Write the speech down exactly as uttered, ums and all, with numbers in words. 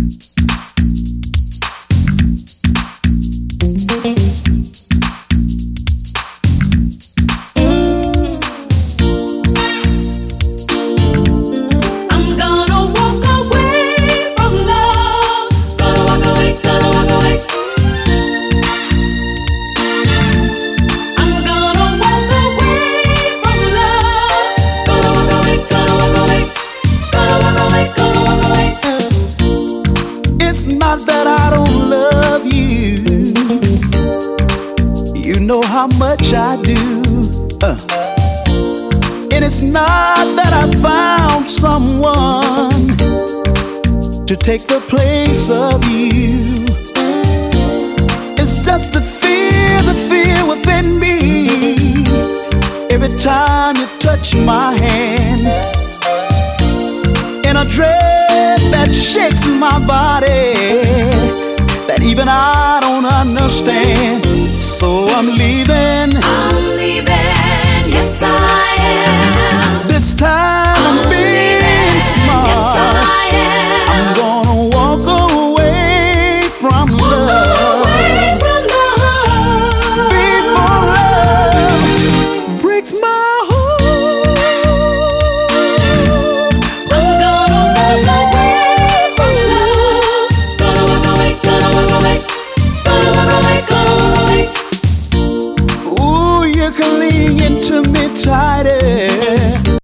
Take the place of you. It's just the fear, the fear within me. Every time you touch my hand, and a dread that shakes my body, that even I don't understand. So I'm leaving